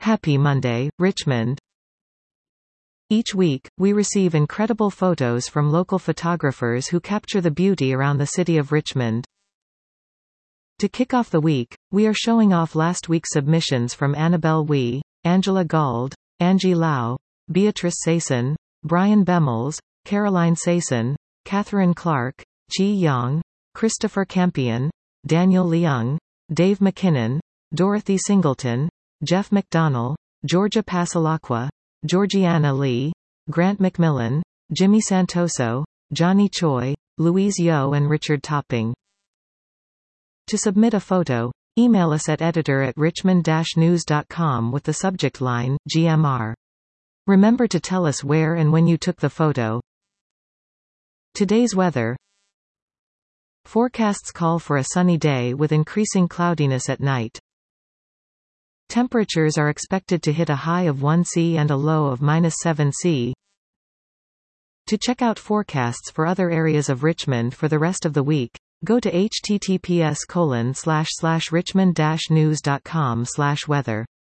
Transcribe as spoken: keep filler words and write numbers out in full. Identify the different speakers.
Speaker 1: Happy Monday, Richmond. Each week, we receive incredible photos from local photographers who capture the beauty around the city of Richmond. To kick off the week, we are showing off last week's submissions from Annabelle Wee, Angela Gauld, Angie Lau, Beatrice Sayson, Brian Bemmels, Caroline Sayson, Catherine Clark, Chi Young, Christopher Campion, Daniel Leung, Dave McKinnon, Dorothy Singleton, Jeff McDonnell, Georgia Pasalacqua, Georgiana Lee, Grant McMillan, Jimmy Santoso, Johnny Choi, Louise Yo and Richard Topping. To submit a photo, email us at editor at richmond dash news dot com with the subject line, G M R. Remember to tell us where and when you took the photo. Today's weather. Forecasts call for a sunny day with increasing cloudiness at night. Temperatures are expected to hit a high of one C and a low of minus seven C. To check out forecasts for other areas of Richmond for the rest of the week, go to h t t p s colon slash slash richmond dash news dot com slash weather.